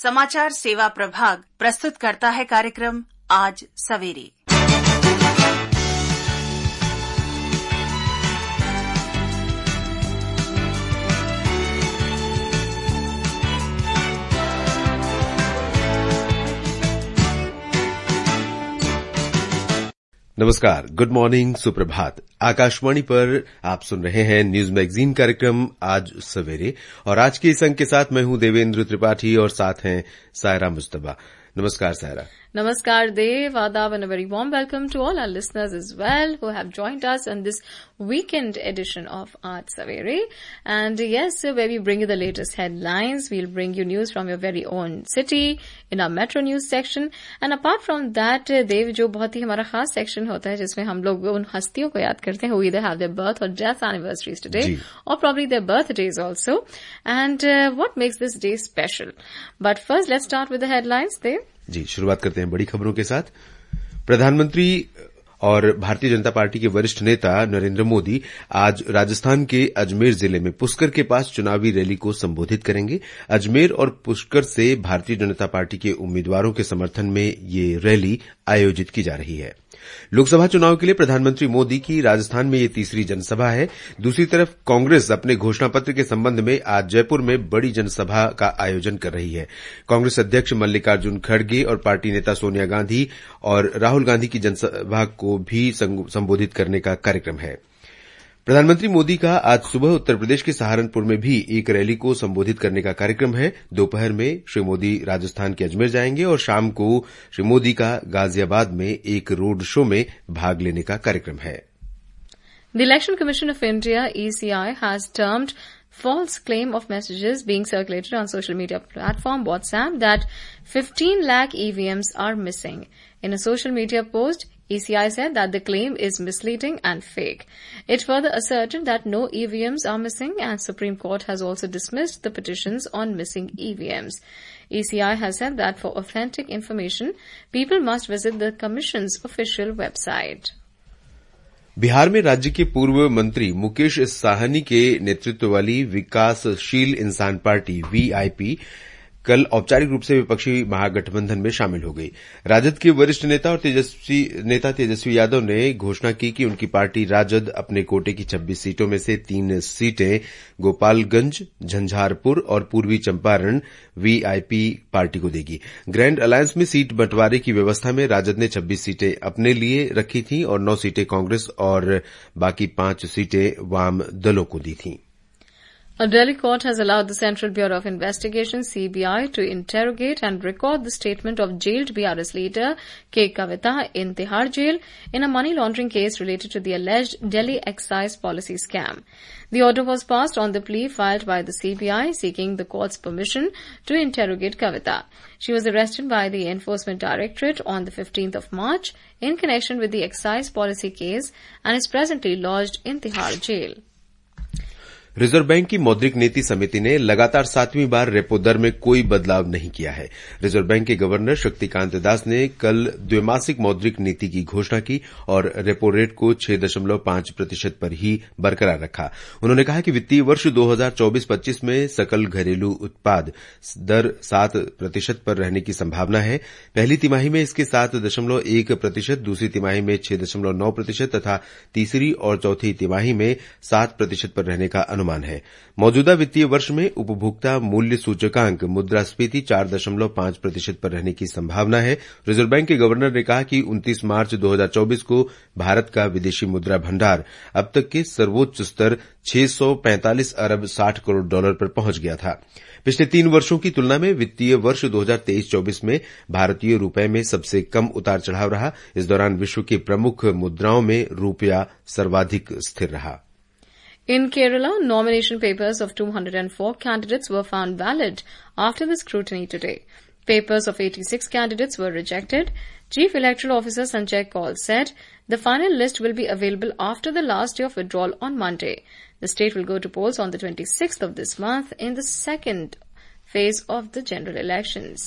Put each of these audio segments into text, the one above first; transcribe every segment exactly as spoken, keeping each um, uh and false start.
समाचार सेवा प्रभाग प्रस्तुत करता है कार्यक्रम आज सवेरे। नमस्कार, गुड मॉर्निंग, सुप्रभात। आकाशवाणी पर आप सुन रहे हैं न्यूज मैगजीन कार्यक्रम आज सवेरे और आज के इस अंक के साथ मैं हूं देवेंद्र त्रिपाठी और साथ हैं सायरा मुस्तफा। नमस्कार Saira. Namaskar Dev, Adab and a very warm welcome to all our listeners as well who have joined us on this weekend edition of Aaj Savere. And yes, where we bring you the latest headlines, we'll bring you news from your very own city in our Metro News section. And apart from that, Dev, जो बहुत ही हमारा खास section होता है जिसमें हम लोग उन हस्तियों को याद करते हैं who either have their birth or death anniversaries today or probably their birthdays also. And uh, what makes this day special? But first, let's start with the headlines, Dev. जी, शुरुआत करते हैं बड़ी खबरों के साथ। प्रधानमंत्री और भारतीय जनता पार्टी के वरिष्ठ नेता नरेंद्र मोदी आज राजस्थान के अजमेर जिले में पुष्कर के पास चुनावी रैली को संबोधित करेंगे। अजमेर और पुष्कर से भारतीय जनता पार्टी के उम्मीदवारों के समर्थन में ये रैली आयोजित की जा रही है। लोकसभा चुनाव के लिए प्रधानमंत्री मोदी की राजस्थान में ये तीसरी जनसभा है। दूसरी तरफ कांग्रेस अपने घोषणा पत्र के संबंध में आज जयपुर में बड़ी जनसभा का आयोजन कर रही है। कांग्रेस अध्यक्ष मल्लिकार्जुन खड़गे और पार्टी नेता सोनिया गांधी और राहुल गांधी की जनसभा को भी संबोधित करने का कार्यक्रम है। प्रधानमंत्री मोदी का आज सुबह उत्तर प्रदेश के सहारनपुर में भी एक रैली को संबोधित करने का कार्यक्रम है। दोपहर में श्री मोदी राजस्थान के अजमेर जाएंगे और शाम को श्री मोदी का गाजियाबाद में एक रोड शो में भाग लेने का कार्यक्रम है। The Election Commission of India, E C I, has termed false claim of messages being circulated on social media platform WhatsApp that fifteen lakh E V Ms are missing. In a social media post, E C I said that the claim is misleading and fake. It further asserted that no E V Ms are missing and Supreme Court has also dismissed the petitions on missing E V Ms. E C I has said that for authentic information, people must visit the Commission's official website. Bihar में राज्य के पूर्व मंत्री मुकेश साहनी के नेतृत्व वाली विकासशील इंसान पार्टी वीआईपी कल औपचारिक रूप से विपक्षी महागठबंधन में शामिल हो गई। राजद के वरिष्ठ नेता और तेजस्वी नेता तेजस्वी यादव ने घोषणा की कि उनकी पार्टी राजद अपने कोटे की छब्बीस सीटों में से तीन सीटें गोपालगंज, झंझारपुर और पूर्वी चंपारण वीआईपी पार्टी को देगी। ग्रैंड अलायंस में सीट बंटवारे की व्यवस्था में राजद ने छब्बीस सीटें अपने लिए रखी थीं और नौ सीटें कांग्रेस और बाकी पांच सीटें वाम दलों को दी थीं। A Delhi court has allowed the Central Bureau of Investigation, C B I, to interrogate and record the statement of jailed B R S leader K. Kavita in Tihar jail in a money laundering case related to the alleged Delhi excise policy scam. The order was passed on the plea filed by the C B I seeking the court's permission to interrogate Kavita. She was arrested by the Enforcement Directorate on the fifteenth of March in connection with the excise policy case and is presently lodged in Tihar jail. Reserve bank की मौद्रिक नीति समिति ने लगातार सातवीं बार repo दर में कोई बदलाव नहीं किया है। रिजर्व बैंक के गवर्नर शक्तिकांत दास ने कल द्विमासिक मौद्रिक नीति की घोषणा की और रेपो रेट को छह दशमलव पांच प्रतिशत पर ही बरकरार रखा। उन्होंने कहा कि वित्तीय वर्ष दो हजार चौबीस पच्चीस में सकल घरेलू उत्पाद दर सात प्रतिशत पर रहने की संभावना है। पहली तिमाही में इसके सात दशमलव एक प्रतिशत, दूसरी तिमाही में छह दशमलव नौ प्रतिशत तथा तीसरी और चौथी तिमाही में सात प्रतिशत पर रहने का अनुमान है। मौजूदा वित्तीय वर्ष में उपभोक्ता मूल्य सूचकांक मुद्रास्फीति चार दशमलव पांच प्रतिशत पर रहने की संभावना है। रिजर्व बैंक के गवर्नर ने कहा कि उनतीस मार्च दो हजार चौबीस को भारत का विदेशी मुद्रा भंडार अब तक के सर्वोच्च स्तर छह सौ पैंतालीस अरब साठ करोड़ डॉलर पर पहुंच गया था। पिछले तीन वर्षों की तुलना में वित्तीय वर्ष दो हजार तेईस चौबीस में भारतीय रुपये में सबसे कम उतार चढ़ाव रहा। इस दौरान विश्व की प्रमुख मुद्राओं में रुपया सर्वाधिक स्थिर रहा। In Kerala, nomination papers of two hundred four candidates were found valid after the scrutiny today. Papers of eighty-six candidates were rejected. Chief Electoral Officer Sanjay Kaul said the final list will be available after the last day of withdrawal on Monday. The state will go to polls on the twenty-sixth of this month in the second phase of the general elections.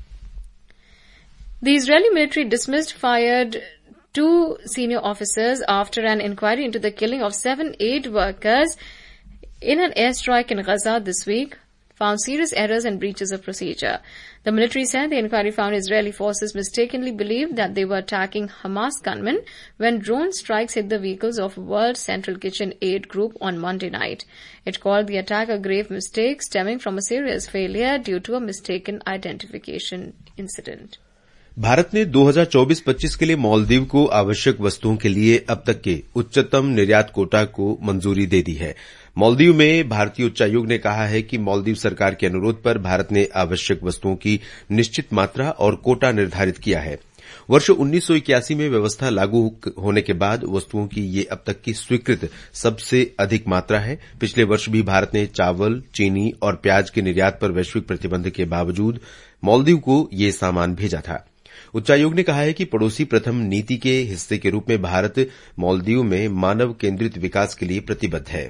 The Israeli military dismissed fired two senior officers after an inquiry into the killing of seven aid workers in an airstrike in Gaza this week. found serious errors and breaches of procedure. The military said the inquiry found Israeli forces mistakenly believed that they were attacking Hamas gunmen when drone strikes hit the vehicles of World Central Kitchen Aid Group on Monday night. It called the attack a grave mistake stemming from a serious failure due to a mistaken identification incident. Bharat ने दो हज़ार चौबीस पच्चीस के लिए मालदीव को आवश्यक वस्तुओं के लिए अब तक के उच्चतम निर्यात कोटा को मंजूरी दे दी है। मालदीव में भारतीय उच्चायोग ने कहा है कि मालदीव सरकार के अनुरोध पर भारत ने आवश्यक वस्तुओं की निश्चित मात्रा और कोटा निर्धारित किया है। वर्ष उन्नीस सौ इक्यासी में व्यवस्था लागू होने के बाद वस्तुओं की ये अब तक की स्वीकृत सबसे अधिक मात्रा है। पिछले वर्ष भी भारत ने चावल, चीनी और प्याज के निर्यात पर वैश्विक प्रतिबंध के बावजूद मालदीव को ये सामान भेजा था। उच्चायोग ने कहा है कि पड़ोसी प्रथम नीति के हिस्से के रूप में भारत मालदीव में मानव केंद्रित विकास के लिए प्रतिबद्ध है।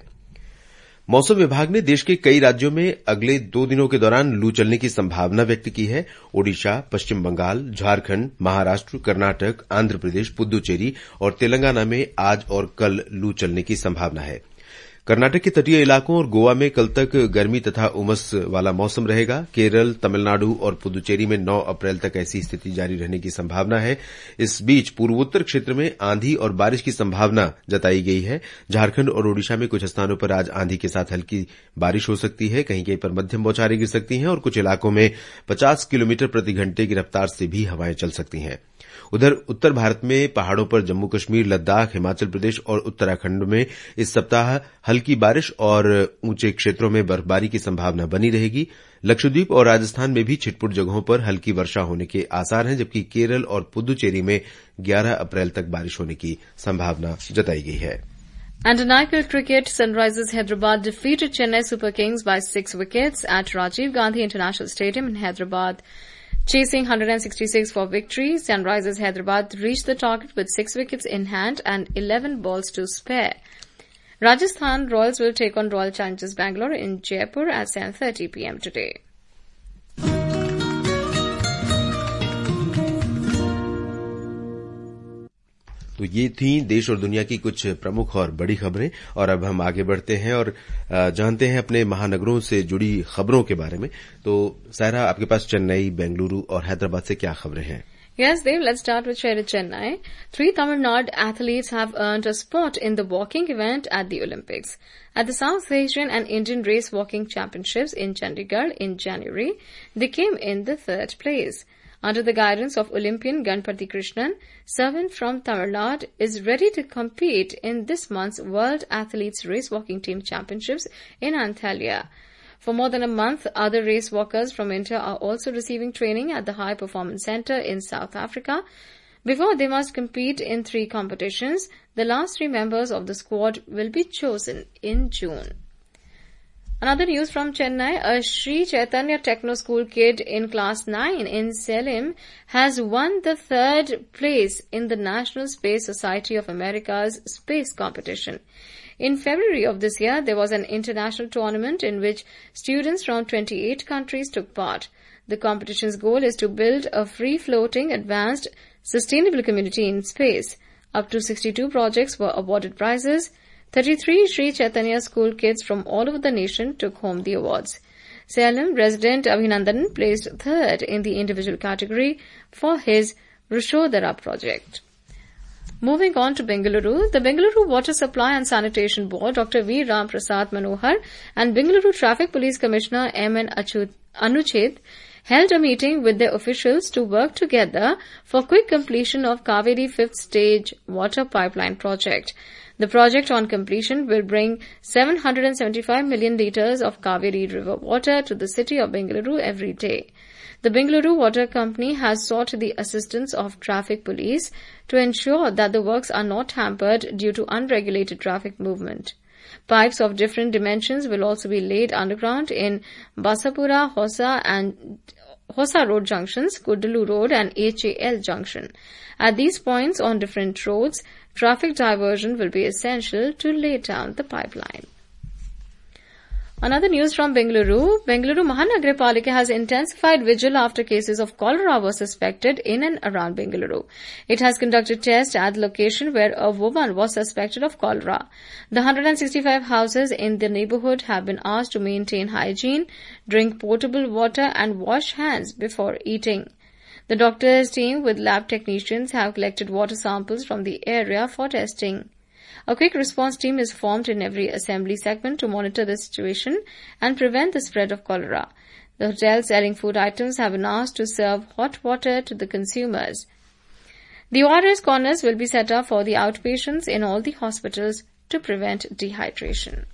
मौसम विभाग ने देश के कई राज्यों में अगले दो दिनों के दौरान लू चलने की संभावना व्यक्त की है। ओडिशा, पश्चिम बंगाल, झारखंड, महाराष्ट्र, कर्नाटक, आंध्र प्रदेश, पुद्दुचेरी और तेलंगाना में आज और कल लू चलने की संभावना है। कर्नाटक के तटीय इलाकों और गोवा में कल तक गर्मी तथा उमस वाला मौसम रहेगा। केरल, तमिलनाडु और पुदुचेरी में नौ अप्रैल तक ऐसी स्थिति जारी रहने की संभावना है। इस बीच पूर्वोत्तर क्षेत्र में आंधी और बारिश की संभावना जताई गई है। झारखंड और ओडिशा में कुछ स्थानों पर आज आंधी के साथ हल्की बारिश हो सकती है। कहीं कहीं पर मध्यम बौछारें गिर सकती हैं और कुछ इलाकों में पचास किलोमीटर प्रति घंटे की रफ्तार से भी हवाएं चल सकती हैं। उधर उत्तर भारत में पहाड़ों पर जम्मू कश्मीर, लद्दाख, हिमाचल प्रदेश और उत्तराखंड में इस सप्ताह हल्की बारिश और ऊंचे क्षेत्रों में बर्फबारी की संभावना बनी रहेगी। लक्षद्वीप और राजस्थान में भी छिटपुट जगहों पर हल्की वर्षा होने के आसार हैं, जबकि केरल और पुदुचेरी में ग्यारह अप्रैल तक बारिश होने की संभावना जताई गई है। And in I P L cricket, Sunrisers Hyderabad defeated Chennai Super Kings by six wickets at Rajiv Gandhi International Stadium in Hyderabad. Chasing one hundred sixty-six for victory, Sunrisers Hyderabad reached the target with six wickets in hand and eleven balls to spare. Rajasthan Royals will take on Royal Challengers Bangalore in Jaipur at seven thirty p.m. today. तो ये थी देश और दुनिया की कुछ प्रमुख और बड़ी खबरें और अब हम आगे बढ़ते हैं और जानते हैं अपने महानगरों से जुड़ी खबरों के बारे में। तो सायरा, आपके पास चेन्नई, बेंगलुरु और हैदराबाद से क्या खबरें हैं? Yes, Dave, let's start with Share Chennai. Three Tamil Nadu athletes have earned a spot in the walking event at the Olympics. At the South Asian and Indian Race Walking Championships in Chandigarh in January, they came in the third place. Under the guidance of Olympian Ganpati Krishnan, Savin from Tamil Nadu is ready to compete in this month's World Athletes Race Walking Team Championships in Antalya. For more than a month, other race walkers from India are also receiving training at the High Performance Center in South Africa. Before they must compete in three competitions, the last three members of the squad will be chosen in June. Another news from Chennai, a Sri Chaitanya Techno School kid in class nine in Salem has won the third place in the National Space Society of America's space competition. In February of this year, there was an international tournament in which students from twenty-eight countries took part. The competition's goal is to build a free-floating, advanced, sustainable community in space. Up to sixty-two projects were awarded prizes. thirty-three Sri Chaitanya school kids from all over the nation took home the awards. Salem resident Abhinandan placed third in the individual category for his Rishodhara project. Moving on to Bengaluru, the Bengaluru Water Supply and Sanitation Board, Doctor V. Ram Prasad Manohar, and Bengaluru Traffic Police Commissioner M. N. Anuchet held a meeting with their officials to work together for quick completion of Kaveri fifth Stage Water Pipeline Project. The project on completion will bring seven hundred seventy-five million litres of Kaveri river water to the city of Bengaluru every day. The Bengaluru Water Company has sought the assistance of traffic police to ensure that the works are not hampered due to unregulated traffic movement. Pipes of different dimensions will also be laid underground in Basapura, Hosa and Hosa Road junctions, Kuddalu Road and H A L junction. At these points on different roads, traffic diversion will be essential to lay down the pipeline. Another news from Bengaluru. Bengaluru Mahanagarapalika has intensified vigil after cases of cholera were suspected in and around Bengaluru. It has conducted tests at the location where a woman was suspected of cholera. The one hundred sixty-five houses in the neighborhood have been asked to maintain hygiene, drink potable water and wash hands before eating. The doctors' team with lab technicians have collected water samples from the area for testing. A quick response team is formed in every assembly segment to monitor the situation and prevent the spread of cholera. The hotels selling food items have been asked to serve hot water to the consumers. The O R S corners will be set up for the outpatients in all the hospitals to prevent dehydration.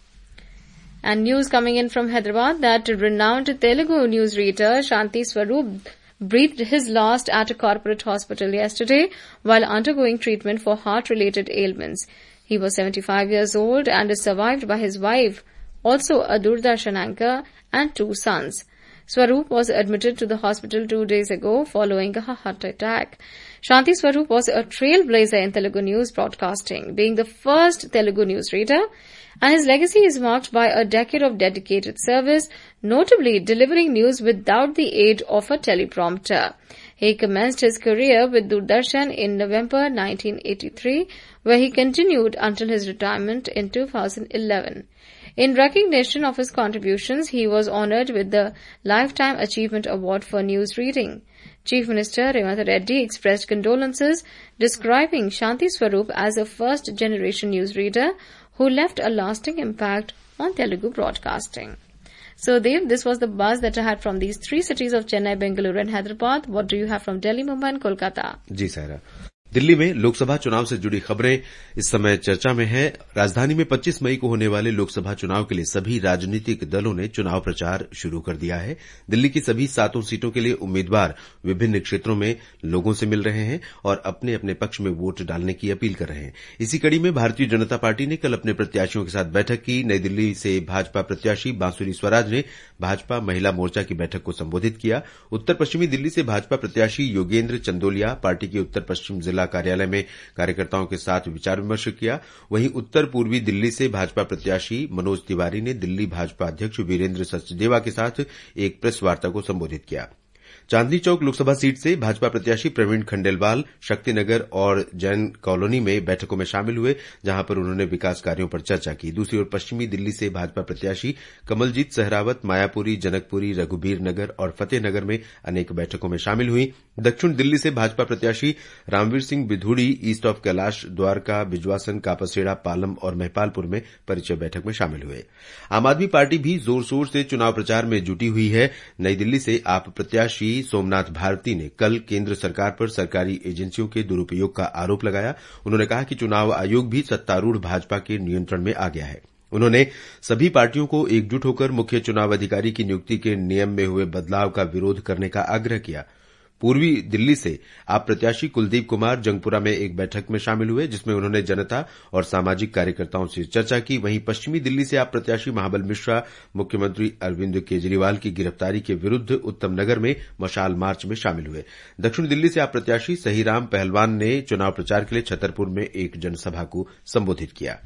And news coming in from Hyderabad that renowned Telugu newsreader Shanti Swaroop breathed his last at a corporate hospital yesterday while undergoing treatment for heart-related ailments. He was seventy-five years old and is survived by his wife, also a Doordarshan anchor, and two sons. Swaroop was admitted to the hospital two days ago following a heart attack. Shanti Swaroop was a trailblazer in Telugu news broadcasting, being the first Telugu newsreader, and his legacy is marked by a decade of dedicated service, notably delivering news without the aid of a teleprompter. He commenced his career with Doordarshan in November nineteen eighty-three, where he continued until his retirement in two thousand eleven. In recognition of his contributions, he was honoured with the Lifetime Achievement Award for News Reading. Chief Minister Revanth Reddy expressed condolences, describing Shanti Swaroop as a first-generation newsreader who left a lasting impact on Telugu broadcasting. So, Dev, this was the buzz that I had from these three cities of Chennai, Bengaluru and Hyderabad. What do you have from Delhi, Mumbai and Kolkata? जी सायरा, दिल्ली में लोकसभा चुनाव से जुड़ी खबरें इस समय चर्चा में है। राजधानी में पच्चीस मई को होने वाले लोकसभा चुनाव के लिए सभी राजनीतिक दलों ने चुनाव प्रचार शुरू कर दिया है। दिल्ली की सभी सातों सीटों के लिए उम्मीदवार विभिन्न क्षेत्रों में लोगों से मिल रहे हैं और अपने अपने पक्ष में वोट डालने की अपील कर रहे हैं। इसी कड़ी में भारतीय जनता पार्टी ने कल अपने प्रत्याशियों के साथ बैठक की। नई दिल्ली से भाजपा प्रत्याशी बांसुरी स्वराज ने भाजपा महिला मोर्चा की बैठक को संबोधित किया। उत्तर पश्चिमी दिल्ली से भाजपा प्रत्याशी योगेंद्र चंदोलिया पार्टी के उत्तर पश्चिम जिला कार्यालय में कार्यकर्ताओं के साथ विचार विमर्श किया। वहीं उत्तर पूर्वी दिल्ली से भाजपा प्रत्याशी मनोज तिवारी ने दिल्ली भाजपा अध्यक्ष वीरेंद्र सचदेवा के साथ एक प्रेस वार्ता को संबोधित किया। चांदनी चौक लोकसभा सीट से भाजपा प्रत्याशी प्रवीण खंडेलवाल शक्तिनगर और जैन कॉलोनी में बैठकों में शामिल हुए, जहां पर उन्होंने विकास कार्यों पर चर्चा की। दूसरी ओर पश्चिमी दिल्ली से भाजपा प्रत्याशी कमलजीत सहरावत मायापुरी, जनकपुरी, रघुबीर नगर और फतेहनगर में अनेक बैठकों में शामिल हुई। दक्षिण दिल्ली से भाजपा प्रत्याशी रामवीर सिंह बिधूड़ी ईस्ट ऑफ कैलाश, द्वारका, बिजवासन, कापसेड़ा, पालम और महिपालपुर में परिचय बैठक में शामिल हुए। आम आदमी पार्टी भी जोर शोर से चुनाव प्रचार में जुटी हुई है। नई दिल्ली से आप प्रत्याशी सोमनाथ भारती ने कल केंद्र सरकार पर सरकारी एजेंसियों के दुरुपयोग का आरोप लगाया। उन्होंने कहा कि चुनाव आयोग भी सत्तारूढ़ भाजपा के नियंत्रण में आ गया है। उन्होंने सभी पार्टियों को एकजुट होकर मुख्य चुनाव अधिकारी की नियुक्ति के नियम में हुए बदलाव का विरोध करने का आग्रह किया। पूर्वी दिल्ली से आप प्रत्याशी कुलदीप कुमार जंगपुरा में एक बैठक में शामिल हुए, जिसमें उन्होंने जनता और सामाजिक कार्यकर्ताओं से चर्चा की। वहीं पश्चिमी दिल्ली से आप प्रत्याशी महाबल मिश्रा मुख्यमंत्री अरविंद केजरीवाल की गिरफ्तारी के विरुद्ध उत्तम नगर में मशाल मार्च में शामिल हुए। दक्षिण दिल्ली से आप प्रत्याशी सहीराम पहलवान ने चुनाव प्रचार के लिए छतरपुर में एक जनसभा को संबोधित किया।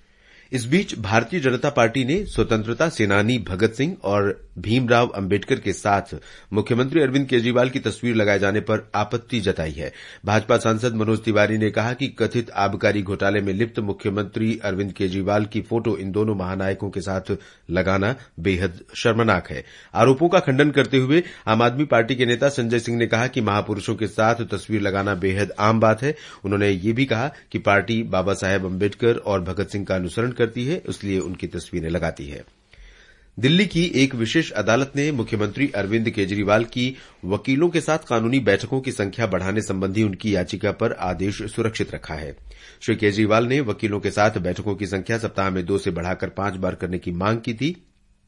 इस बीच भारतीय जनता पार्टी ने स्वतंत्रता सेनानी भगत सिंह और भीमराव अंबेडकर के साथ मुख्यमंत्री अरविंद केजरीवाल की तस्वीर लगाए जाने पर आपत्ति जताई है। भाजपा सांसद मनोज तिवारी ने कहा कि कथित आबकारी घोटाले में लिप्त मुख्यमंत्री अरविंद केजरीवाल की फोटो इन दोनों महानायकों के साथ लगाना बेहद शर्मनाक है। आरोपों का खंडन करते हुए आम आदमी पार्टी के नेता संजय सिंह ने कहा कि महापुरुषों के साथ तस्वीर लगाना बेहद आम बात है। उन्होंने ये भी कहा कि पार्टी बाबा साहेब अंबेडकर और भगत सिंह का अनुसरण करती है, इसलिए उनकी तस्वीरें लगाती है। दिल्ली की एक विशेष अदालत ने मुख्यमंत्री अरविंद केजरीवाल की वकीलों के साथ कानूनी बैठकों की संख्या बढ़ाने संबंधी उनकी याचिका पर आदेश सुरक्षित रखा है। श्री केजरीवाल ने वकीलों के साथ बैठकों की संख्या सप्ताह में दो से बढ़ाकर पांच बार करने की मांग की थी।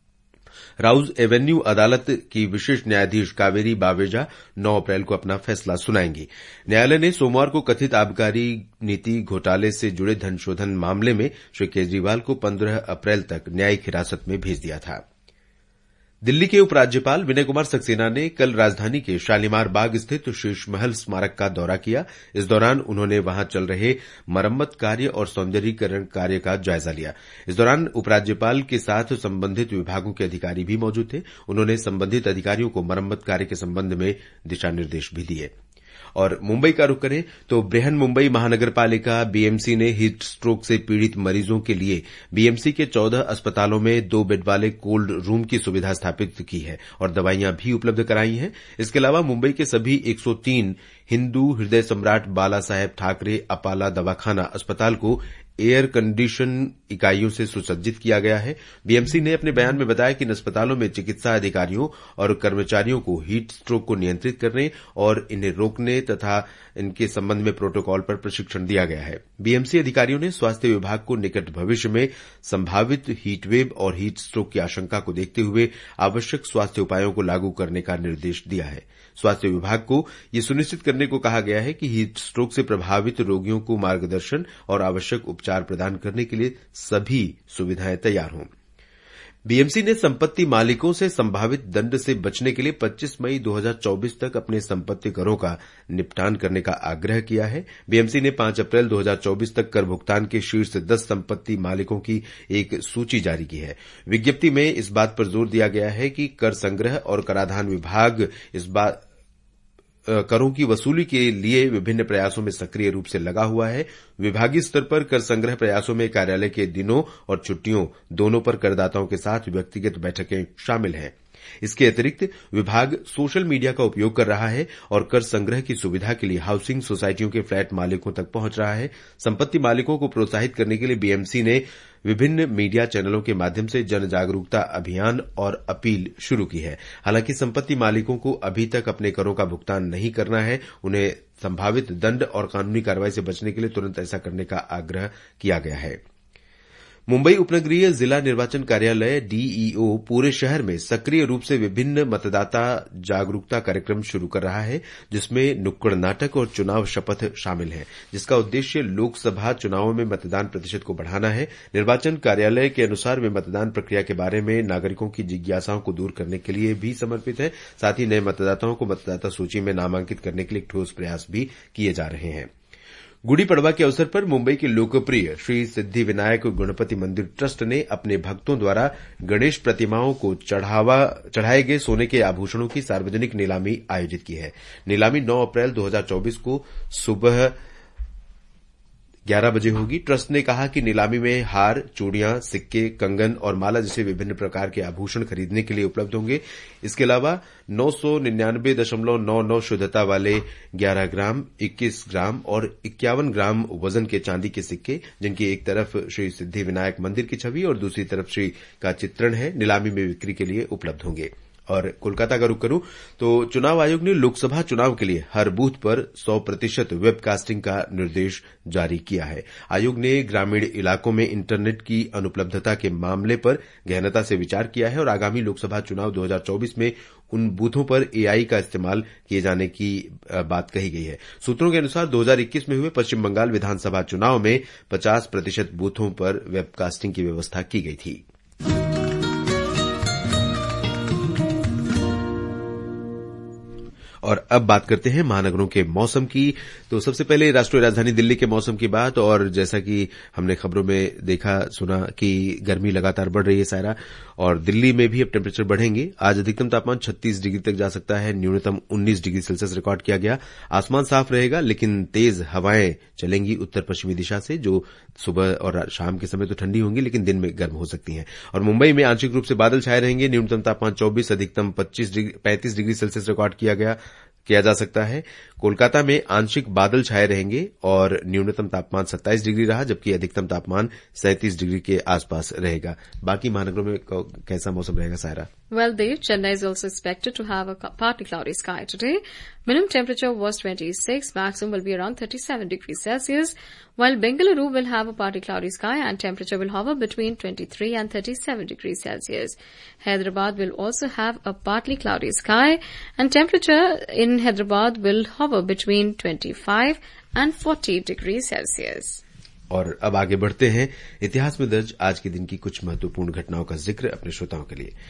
राउज एवेन्यू अदालत की विशेष न्यायाधीश कावेरी बावेजा नौ अप्रैल को अपना फैसला सुनाएंगी। न्यायालय ने सोमवार को कथित आबकारी नीति घोटाले से जुड़े धनशोधन मामले में श्री केजरीवाल को पंद्रह अप्रैल तक न्यायिक हिरासत में भेज दिया था। दिल्ली के उपराज्यपाल विनय कुमार सक्सेना ने कल राजधानी के शालीमार बाग स्थित शीश महल स्मारक का दौरा किया। इस दौरान उन्होंने वहां चल रहे मरम्मत कार्य और सौंदर्यीकरण कार्य का जायजा लिया। इस दौरान उपराज्यपाल के साथ संबंधित विभागों के अधिकारी भी मौजूद थे। उन्होंने संबंधित अधिकारियों को मरम्मत कार्य के संबंध में दिशा निर्देश भी दिए। और मुंबई का रुख करें तो बृहन मुंबई महानगर पालिका बीएमसी ने हीट स्ट्रोक से पीड़ित मरीजों के लिए बीएमसी के चौदह अस्पतालों में दो बेड वाले कोल्ड रूम की सुविधा स्थापित की है और दवाइयां भी उपलब्ध कराई हैं। इसके अलावा मुंबई के सभी एक सौ तीन हिंदू हृदय सम्राट बाला साहेब ठाकरे अपाला दवाखाना अस्पताल को एयर कंडीशन इकाइयों से सुसज्जित किया गया है। बीएमसी ने अपने बयान में बताया कि इन अस्पतालों में चिकित्सा अधिकारियों और कर्मचारियों को हीट स्ट्रोक को नियंत्रित करने और इन्हें रोकने तथा इनके संबंध में प्रोटोकॉल पर प्रशिक्षण दिया गया है। बीएमसी अधिकारियों ने स्वास्थ्य विभाग को निकट भविष्य में संभावित हीटवेव और हीट स्ट्रोक की आशंका को देखते हुए आवश्यक स्वास्थ्य उपायों को लागू करने का निर्देश दिया है। स्वास्थ्य विभाग को यह सुनिश्चित करने को कहा गया है कि हीट स्ट्रोक से प्रभावित रोगियों को मार्गदर्शन और आवश्यक उपचार प्रदान करने के लिए सभी सुविधाएं तैयार हों। बीएमसी ने संपत्ति मालिकों से संभावित दंड से बचने के लिए पच्चीस मई दो हज़ार चौबीस तक अपने संपत्ति करों का निपटान करने का आग्रह किया है। बीएमसी ने पांच अप्रैल दो हज़ार चौबीस तक कर भुगतान के शीर्ष दस संपत्ति मालिकों की एक सूची जारी की है। विज्ञप्ति में इस बात पर जोर दिया गया है कि कर संग्रह और कराधान विभाग इस बात करों की वसूली के लिए विभिन्न प्रयासों में सक्रिय रूप से लगा हुआ है। विभागीय स्तर पर कर संग्रह प्रयासों में कार्यालय के दिनों और छुट्टियों दोनों पर करदाताओं के साथ व्यक्तिगत बैठकें शामिल हैं। इसके अतिरिक्त विभाग सोशल मीडिया का उपयोग कर रहा है और कर संग्रह की सुविधा के लिए हाउसिंग सोसाइटियों के फ्लैट मालिकों तक पहुंच रहा है। संपत्ति मालिकों को प्रोत्साहित करने के लिए बीएमसी ने विभिन्न मीडिया चैनलों के माध्यम से जन जागरूकता अभियान और अपील शुरू की है। हालांकि संपत्ति मालिकों को अभी तक अपने करों का भुगतान नहीं करना है। उन्हें संभावित दंड और कानूनी कार्रवाई से बचने के लिए तुरंत ऐसा करने का आग्रह किया गया है। मुंबई उपनगरीय जिला निर्वाचन कार्यालय डीईओ पूरे शहर में सक्रिय रूप से विभिन्न मतदाता जागरूकता कार्यक्रम शुरू कर रहा है, जिसमें नुक्कड़ नाटक और चुनाव शपथ शामिल है, जिसका उद्देश्य लोकसभा चुनावों में मतदान प्रतिशत को बढ़ाना है। निर्वाचन कार्यालय के अनुसार वे मतदान प्रक्रिया के बारे में नागरिकों की जिज्ञासाओं को दूर करने के लिए भी समर्पित है। साथ ही नए मतदाताओं को मतदाता सूची में नामांकित करने के लिए ठोस प्रयास भी किए जा रहे हैं। गुड़ी पड़वा के अवसर पर मुंबई के लोकप्रिय श्री सिद्धि विनायक गणपति मंदिर ट्रस्ट ने अपने भक्तों द्वारा गणेश प्रतिमाओं को चढ़ावा चढ़ाए गए सोने के आभूषणों की सार्वजनिक नीलामी आयोजित की है। नीलामी नौ अप्रैल दो हज़ार चौबीस को सुबह ग्यारह बजे होगी। ट्रस्ट ने कहा कि नीलामी में हार, चूड़ियां, सिक्के, कंगन और माला जैसे विभिन्न प्रकार के आभूषण खरीदने के लिए उपलब्ध होंगे। इसके अलावा नौ सौ निन्यानवे दशमलव नौ नौ शुद्धता वाले ग्यारह ग्राम, इक्कीस ग्राम और इक्यावन ग्राम वजन के चांदी के सिक्के, जिनकी एक तरफ श्री सिद्धि विनायक मंदिर की छवि और दूसरी तरफ श्री का चित्रण है, नीलामी में बिक्री के लिए उपलब्ध होंगे। और कोलकाता का रुख करूं तो चुनाव आयोग ने लोकसभा चुनाव के लिए हर बूथ पर सौ प्रतिशत वेबकास्टिंग का निर्देश जारी किया है। आयोग ने ग्रामीण इलाकों में इंटरनेट की अनुपलब्धता के मामले पर गहनता से विचार किया है और आगामी लोकसभा चुनाव दो हज़ार चौबीस में उन बूथों पर एआई का इस्तेमाल किए जाने की बात कही गई है। सूत्रों के अनुसार दो हज़ार इक्कीस में हुए पश्चिम बंगाल विधानसभा चुनाव में पचास प्रतिशत बूथों पर वेबकास्टिंग की व्यवस्था की गई थी। और अब बात करते हैं महानगरों के मौसम की। तो सबसे पहले राष्ट्रीय राजधानी दिल्ली के मौसम की बात। और जैसा कि हमने खबरों में देखा सुना कि गर्मी लगातार बढ़ रही है सायरा, और दिल्ली में भी अब टेम्परेचर बढ़ेंगे। आज अधिकतम तापमान छत्तीस डिग्री तक जा सकता है, न्यूनतम उन्नीस डिग्री सेल्सियस रिकॉर्ड किया गया। आसमान साफ रहेगा, लेकिन तेज हवाएं चलेंगी उत्तर पश्चिमी दिशा से, जो सुबह और शाम के समय तो ठंडी होंगी लेकिन दिन में गर्म हो सकती हैं। और मुंबई में आंशिक रूप से बादल छाए रहेंगे, न्यूनतम तापमान चौबीस, अधिकतम पच्चीस डिग्री पैंतीस डिग्री सेल्सियस रिकॉर्ड किया गया किया जा सकता है। कोलकाता में आंशिक बादल छाए रहेंगे और न्यूनतम तापमान सत्ताईस डिग्री रहा, जबकि अधिकतम तापमान सैंतीस डिग्री के आसपास रहेगा। बाकी महानगरों में कैसा मौसम रहेगा Saira? Well, Dev, Chennai is also expected to have a partly cloudy sky today. Minimum temperature was twenty-six, maximum will be around thirty-seven degrees Celsius, while Bengaluru will have a partly cloudy sky and temperature will hover between twenty-three and thirty-seven degrees Celsius. Hyderabad will also have a partly cloudy sky and temperature in Hyderabad will hover between twenty-five and forty degrees Celsius. और अब आगे बढ़ते हैं इतिहास में दर्ज आज के दिन की कुछ महत्वपूर्ण घटनाओं का जिक्र अपने श्रोताओं के लिए।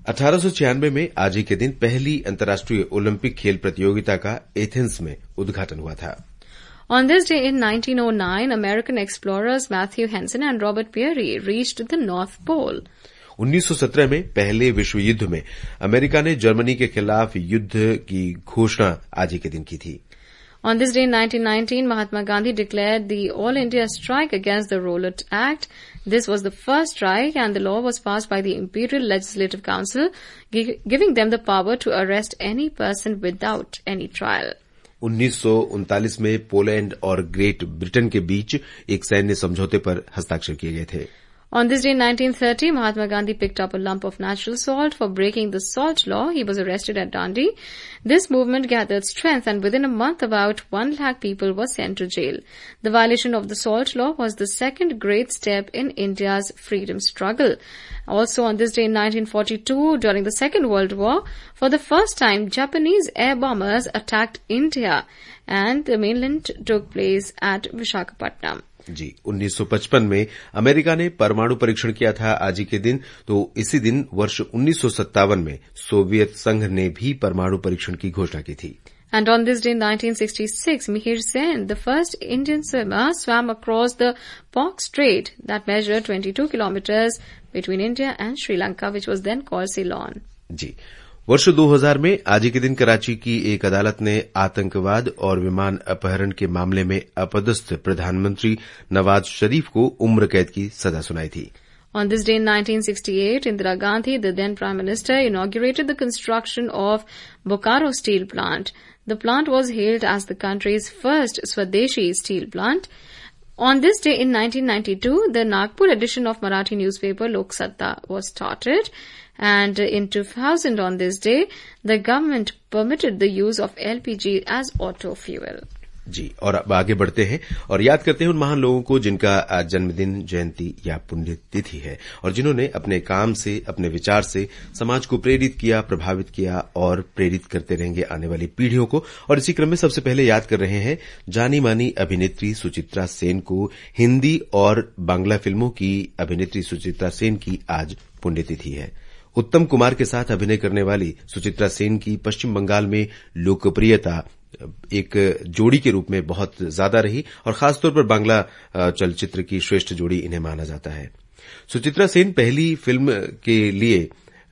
अठारह सौ छियानवे में आज ही के दिन पहली अंतर्राष्ट्रीय ओलंपिक खेल प्रतियोगिता का एथेंस में उद्घाटन हुआ था। On this day in nineteen oh nine, American explorers Matthew Henson and Robert Peary reached the North Pole. उन्नीस सौ सत्रह में पहले विश्व युद्ध में अमेरिका ने जर्मनी के खिलाफ युद्ध की घोषणा आज ही के दिन की थी। On this day in nineteen nineteen, Mahatma Gandhi declared the All India Strike against the Rowlatt Act. This was the first strike and the law was passed by the Imperial Legislative Council, giving them the power to arrest any person without any trial. उन्नीस सौ उनतालीस में Poland और great Britain के बीच एक सैन्य समझौते पर हस्ताक्षर किए गए थे। On this day in nineteen thirty, Mahatma Gandhi picked up a lump of natural salt for breaking the salt law. He was arrested at Dandi. This movement gathered strength and within a month about one lakh people were sent to jail. The violation of the salt law was the second great step in India's freedom struggle. Also on this day in nineteen forty-two, during the Second World War, for the first time, Japanese air bombers attacked India and the mainland took place at Visakhapatnam. जी उन्नीस सौ पचपन में America ने परमाणु परीक्षण किया था आज ही के दिन। तो इसी दिन वर्ष उन्नीस सौ सत्तावन में सोवियत संघ ने भी परमाणु परीक्षण की घोषणा की थी। And on this day in nineteen sixty-six, Mihir Sen, the first Indian swimmer, swam across the Pok Strait that measured twenty-two kilometers between India and Sri Lanka, which was then called Ceylon. जी वर्ष दो हज़ार में आज ही के दिन कराची की एक अदालत ने आतंकवाद और विमान अपहरण के मामले में अपदस्थ प्रधानमंत्री नवाज शरीफ को उम्र कैद की सजा सुनाई थी। On this day in nineteen sixty-eight, Indira Gandhi, the then Prime Minister, inaugurated the construction of Bokaro Steel Plant. The plant was hailed as the country's first Swadeshi steel plant. On this day in nineteen ninety-two, the Nagpur edition of Marathi newspaper Lok Satta was started. And in two thousand on this day, the government permitted the use of L P G as auto fuel. जी और अब आगे बढ़ते हैं और याद करते हैं उन महान लोगों को जिनका आज जन्मदिन, जयंती या पुण्यतिथि है और जिन्होंने अपने काम से, अपने विचार से समाज को प्रेरित किया, प्रभावित किया और प्रेरित करते रहेंगे आने वाली पीढ़ियों को। और इसी क्रम में सबसे पहले याद कर रहे हैं जानी मानी अभिनेत्री सुचित्रा सेन को। हिंदी और बांग्ला फिल्मों की अभिनेत्री सुचित्रा सेन की आज पुण्यतिथि है। उत्तम कुमार के साथ अभिनय करने वाली सुचित्रा सेन की पश्चिम बंगाल में लोकप्रियता एक जोड़ी के रूप में बहुत ज्यादा रही और खासतौर पर बांग्ला चलचित्र की श्रेष्ठ जोड़ी इन्हें माना जाता है। सुचित्रा सेन पहली फिल्म के लिए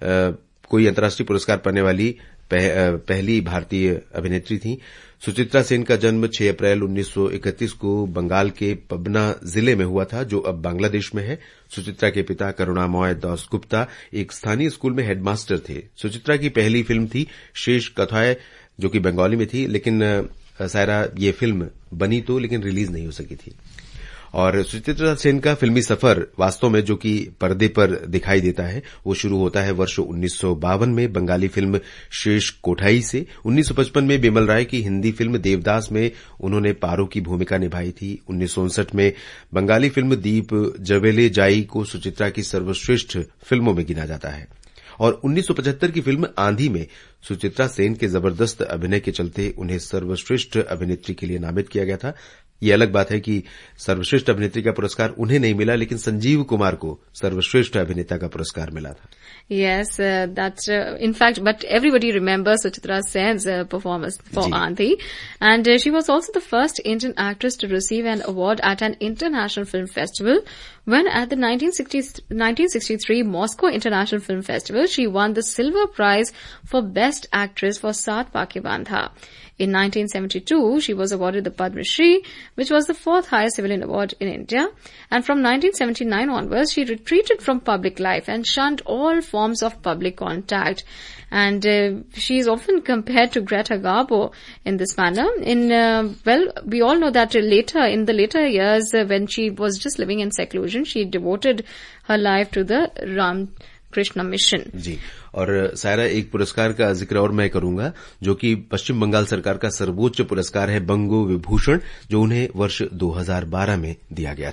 कोई अंतर्राष्ट्रीय पुरस्कार पाने वाली पह, पहली भारतीय अभिनेत्री थी। सुचित्रा सेन का जन्म छह अप्रैल उन्नीस सौ इकतीस को बंगाल के पबना जिले में हुआ था, जो अब बांग्लादेश में है। सुचित्रा के पिता करुणामय दास गुप्ता एक स्थानीय स्कूल में हेडमास्टर थे। सुचित्रा की पहली फिल्म थी शेष कथाएं, जो कि बंगाली में थी, लेकिन सायरा ये फिल्म बनी तो लेकिन रिलीज नहीं हो सकी थी। और सुचित्रा सेन का फिल्मी सफर वास्तव में जो कि पर्दे पर दिखाई देता है वो शुरू होता है वर्ष उन्नीस सौ बावन में बंगाली फिल्म शेष कोठाई से। उन्नीस सौ पचपन में बिमल राय की हिंदी फिल्म देवदास में उन्होंने पारो की भूमिका निभाई थी। उन्नीस सौ उनसठ में बंगाली फिल्म दीप जवेले जाई को सुचित्रा की सर्वश्रेष्ठ फिल्मों में गिना जाता है। और उन्नीस सौ पचहत्तर की फिल्म आंधी में सुचित्रा सेन के जबरदस्त अभिनय के चलते उन्हें सर्वश्रेष्ठ अभिनेत्री के लिए नामित किया गया था। ये अलग बात है कि सर्वश्रेष्ठ अभिनेत्री का पुरस्कार उन्हें नहीं मिला, लेकिन संजीव कुमार को सर्वश्रेष्ठ अभिनेता का पुरस्कार मिला था। Yes, uh, that's uh, in fact, but everybody remembers Suchitra Sen's uh, performance for Aandhi, and uh, she was also the first Indian actress to receive an award at an international film festival. When at the nineteen sixty-three Moscow International Film Festival, she won the silver prize for Best Actress for Saat Paake Bandha. In nineteen seventy-two, she was awarded the Padma Shri, which was the fourth highest civilian award in India. And from nineteen seventy-nine onwards, she retreated from public life and shunned all forms of public contact. And uh, she is often compared to Greta Garbo in this manner. In uh, well, we all know that later, in the later years, uh, when she was just living in seclusion, she devoted her life to the Ram Krishna mission. जी, और सायरा एक पुरस्कार का जिक्र और मैं करूंगा जो कि पश्चिम बंगाल सरकार का सर्वोच्च पुरस्कार है बंगो विभूषण, जो उन्हें वर्ष दो हज़ार बारह में दिया गया था।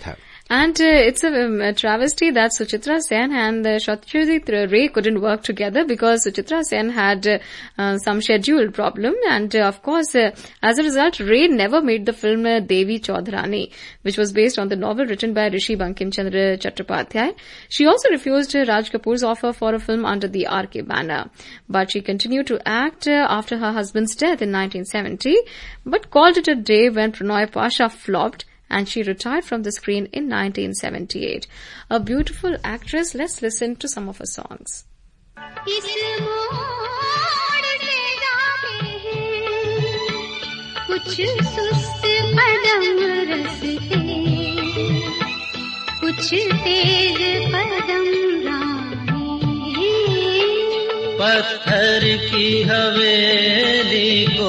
And uh, it's a, um, a travesty that Suchitra Sen and uh, Satyajit Ray couldn't work together because Suchitra Sen had uh, uh, some schedule problem, and uh, of course, uh, as a result, Ray never made the film uh, Devi Chaudhrani, which was based on the novel written by Rishi Bankim Chandra Chattopadhyay. She also refused uh, Raj Kapoor's offer for a film under the R K banner, but she continued to act uh, after her husband's death in nineteen seventy, but called it a day when Prannoy Pasha flopped, and she retired from the screen in nineteen seventy-eight. A beautiful actress. Let's listen to some of her songs. पत्थर की हवेली को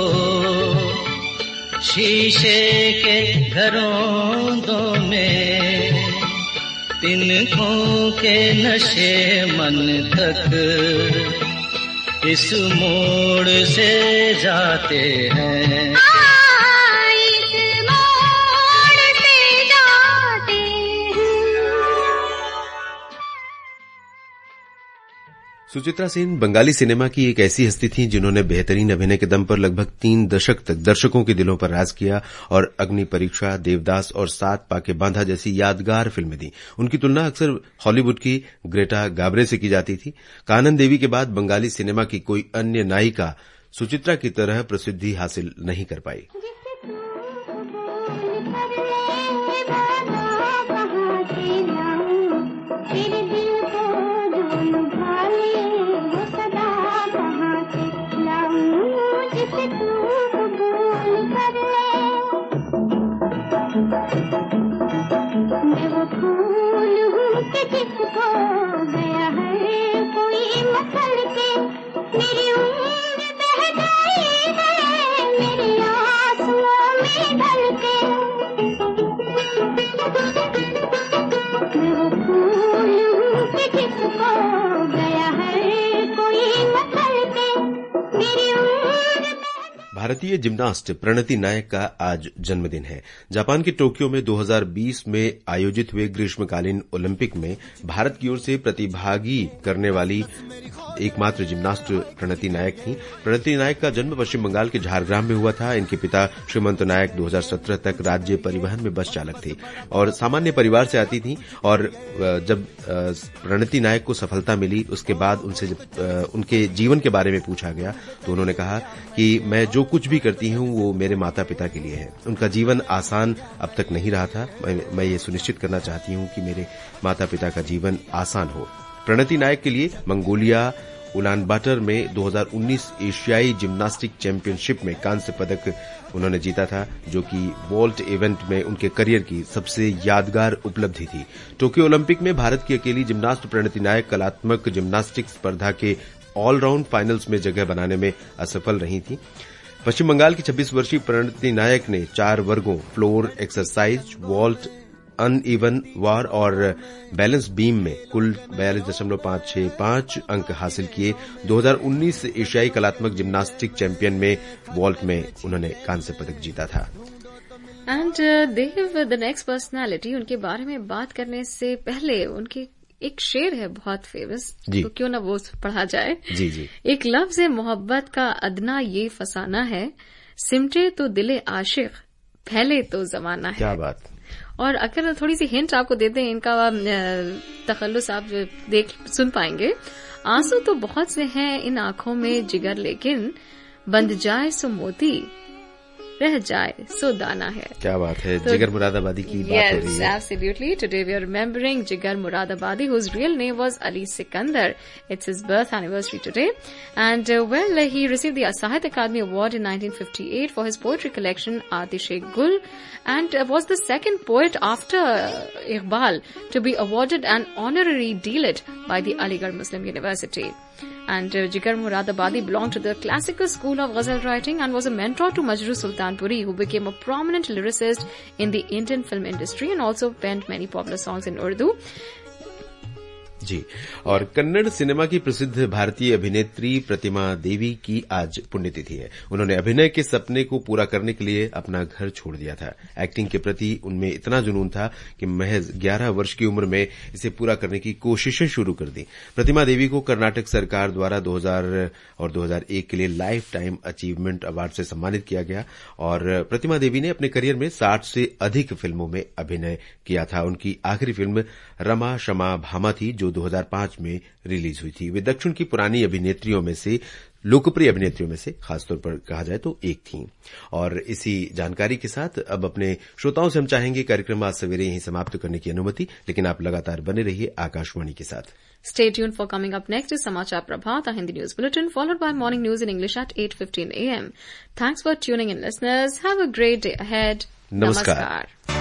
शीशे के घरों में तिनकों के नशे मन तक इस मोड़ से जाते हैं। सुचित्रा सेन बंगाली सिनेमा की एक ऐसी हस्ती थी जिन्होंने बेहतरीन अभिनय के दम पर लगभग तीन दशक तक दर्शकों के दिलों पर राज किया और अग्नि परीक्षा, देवदास और सात पाके बांधा जैसी यादगार फिल्में दी। उनकी तुलना अक्सर हॉलीवुड की ग्रेटा गाब्रे से की जाती थी। कानन देवी के बाद बंगाली सिनेमा की कोई अन्य नायिका सुचित्रा की तरह प्रसिद्धि हासिल नहीं कर पाई। भारतीय जिम्नास्ट प्रणति नायक का आज जन्मदिन है। जापान के टोक्यो में दो हज़ार बीस में आयोजित हुए ग्रीष्मकालीन ओलंपिक में भारत की ओर से प्रतिभागी करने वाली एकमात्र जिम्नास्ट प्रणति नायक थी। प्रणति नायक का जन्म पश्चिम बंगाल के झारग्राम में हुआ था। इनके पिता श्रीमंत नायक दो हज़ार सत्रह तक राज्य परिवहन में बस चालक थे और सामान्य परिवार से आती थी। और जब प्रणति नायक को सफलता मिली उसके बाद उनसे जब उनके जीवन के बारे में पूछा गया तो उन्होंने कहा कि मैं जो कुछ भी करती हूं वो मेरे माता पिता के लिए है। उनका जीवन आसान अब तक नहीं रहा था। मैं ये सुनिश्चित करना चाहती हूं कि मेरे माता पिता का जीवन आसान हो। प्रणति नायक के लिए मंगोलिया उलानबाटर में दो हज़ार उन्नीस एशियाई जिम्नास्टिक चैंपियनशिप में कांस्य पदक उन्होंने जीता था, जो कि वॉल्ट इवेंट में उनके करियर की सबसे यादगार उपलब्धि थी। टोक्यो ओलंपिक में भारत की अकेली जिम्नास्ट प्रणति नायक कलात्मक जिम्नास्टिक स्पर्धा के ऑलराउंड फाइनल्स में जगह बनाने में असफल रही थी। पश्चिम बंगाल की छब्बीस वर्षीय प्रणति नायक ने चार वर्गों floor exercise, vault, uneven bar और बैलेंस बीम में कुल बयालीस दशमलव पांच छह पांच अंक हासिल किए। दो हज़ार उन्नीस एशियाई कलात्मक जिम्नास्टिक चैंपियन में वॉल्ट में उन्होंने कांस्य पदक जीता था। And Dev the next personality, उनके बारे में बात करने से पहले उनके एक शेर है बहुत फेमस, तो क्यों ना वो पढ़ा जाए। जी जी। एक लफ्ज है मोहब्बत का अदना ये फसाना है, सिमटे तो दिले आशिक, फैले तो जमाना है। क्या बात। और अगर थोड़ी सी हिंट आपको देते हैं, इनका तखल्लुस आप देख सुन पाएंगे। आंसू तो बहुत से हैं इन आंखों में जिगर, लेकिन बंद जाए सो मोती, रह जाए सो दाना है। क्या बात है। so, जिगर मुरादाबादी की बात yes, हो रही है। Yes, absolutely. Today we are remembering Jigar Muradabadi, whose real name was Ali Sikandar. It's his birth anniversary today. And uh, well, uh, he received the Sahitya Akademi Award in nineteen fifty-eight for his poetry collection Aatish-e-Gul, and uh, was the second poet after uh, Iqbal to be awarded an honorary D Litt by the Aligarh Muslim University. And uh, Jigar Muradabadi belonged to the classical school of ghazal writing and was a mentor to Majrooh Sultanpuri, who became a prominent lyricist in the Indian film industry and also penned many popular songs in Urdu. जी। और Kannada cinema की प्रसिद्ध भारतीय अभिनेत्री प्रतिमा देवी की आज पुण्यतिथि है। उन्होंने अभिनय के सपने को पूरा करने के लिए अपना घर छोड़ दिया था। एक्टिंग के प्रति उनमें इतना जुनून था कि महज ग्यारह वर्ष की उम्र में इसे पूरा करने की कोशिशें शुरू कर दी। प्रतिमा देवी को कर्नाटक सरकार द्वारा दो हज़ार और दो हज़ार एक के लिए लाइफ टाइम अचीवमेंट अवार्ड से सम्मानित किया गया और प्रतिमा देवी ने अपने करियर में साठ से अधिक फिल्मों में अभिनय किया था। उनकी आखिरी फिल्म रमा शमा भामा थी, जो दो हज़ार पांच में रिलीज हुई थी। वे दक्षिण की पुरानी अभिनेत्रियों में से लोकप्रिय अभिनेत्रियों में से खासतौर पर कहा जाए तो एक थी। और इसी जानकारी के साथ अब अपने श्रोताओं से हम चाहेंगे कार्यक्रम आज सवेरे यहीं समाप्त करने की अनुमति, लेकिन आप लगातार बने रहिए आकाशवाणी के साथ। Stay tuned for coming up next is Samachar Prabhat, a Hindi news bulletin, followed by morning news in English at eight fifteen a m. Thanks for tuning in, listeners. Have a great day ahead. Namaskar. Namaskar.